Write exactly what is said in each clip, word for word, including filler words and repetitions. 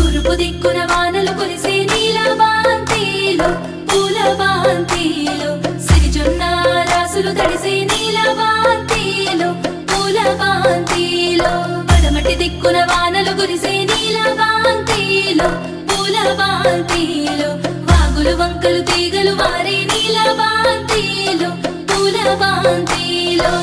తూర్పు దిక్కున వానలు కురిసే నీలవాంతిలో పూలవాంతిలో సిరిజొన్న రాసులు తడిసే నీలవాంతిలో పూలవాంతిలో పడమటి దిక్కున వానలు కురిసే నీలవాంతిలో పూలవాంతిలో వాగులు వంకలు తీగలు వారే నీలవాంతిలో పూలవాంతిలో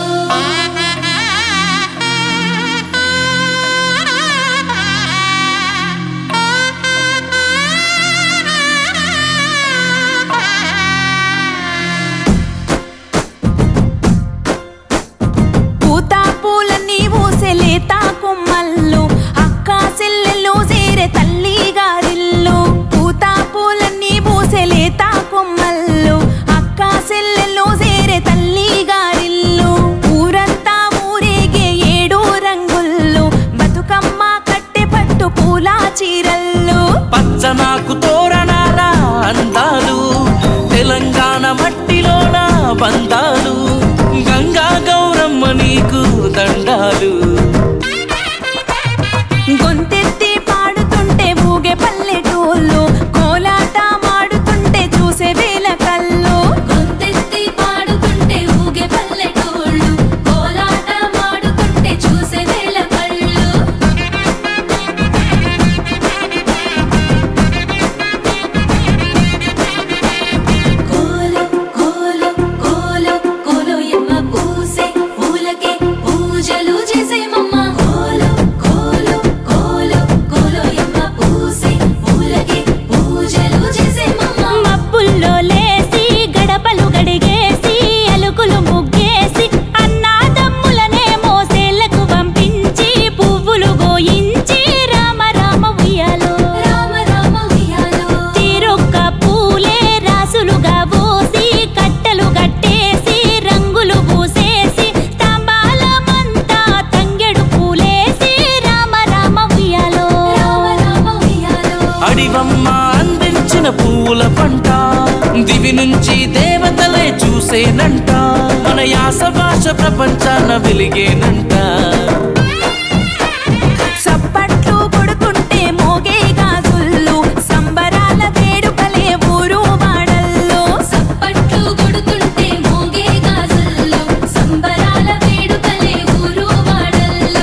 కొమ్మల్లో అక్క చెల్లెళ్ళు చేరే తల్లి గారిల్లు పూతా పూలన్నీ పూసెలేత కొమ్మల్లో అక్క చెల్లెళ్ళు చేరే తల్లి గారిల్లు ఊరంతా ఊరేగే ఏడు రంగుల్లో బతుకమ్మ కట్టె పట్టు పూల చీరల్లో పచ్చనాకు తోరణాల అందాలు తెలంగాణ మట్టిలోన బంధాలు గంగా గౌరమ్మ నీకు దండాలు గొంతెత్తి పాడుతుంటే ఊగే పల్లెటూళ్ళు కోలాట మాడుతుంటే చూసే వేల కళ్ళు గొంతెత్తి పాడుతుంటే ఊగే పల్లెటూళ్ళు కోలాట మాడుతుంటే చూసే వేల కళ్ళు కోలో కోలో కోలో కోలో యమ్మ పూసే పూలకే పూజలు చేసే మమ్మ కోలో కోలో కోలో కోలో యమ్మ పూసే పూలకే పూజలు చేసే మమ్మ మబ్బుల్లో లేసి గడపలు గడిగేసి అలుకులు ముగ్గేసి అన్నాదమ్ములనే మోసేళ్లకు పంపించి పువ్వులు గోయించి రామ రామ ఉయ్యాలో రామ రామ ఉయ్యాలో తీరొక్క పూలే రాసులుగా పోసి కట్టెలు కట్టేసి రంగులు పూసేసి తాంబాలమంతా తంగెడు పూలేసి రామ రామ ఉయ్యాలో రామ రామ ఉయ్యాలో అడివమ్మ అందించిన పూల పంట దివి నుంచి దేవతలే చూసేనంట మన యాస భాష ప్రపంచాన వెలిగేనంట చప్పట్లు కొడుతుంటే మోగే గాజుల్లో సంబరాల వేడుకలే ఊరు వాడల్లో సప్పట్లు కొడుతుంటే మోగే గాజుల్లో సంబరాల వేడుకలే ఊరు వాడల్లో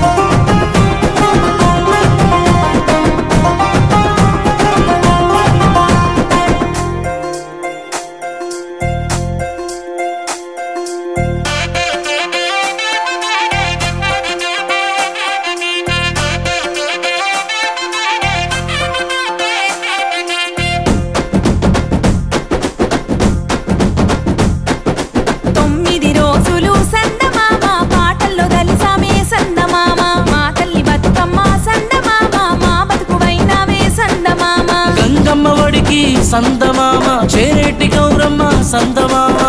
తొమ్మిది రోజులు సందమామ పాటల్లో దలిసామే సందమామ మా తల్లి బతుకమ్మ సందమామ మా బతుకువైనవే సందమామ గంగమ్మ ఒడికి సందమామ చేరేటి గౌరమ్మ సందమామ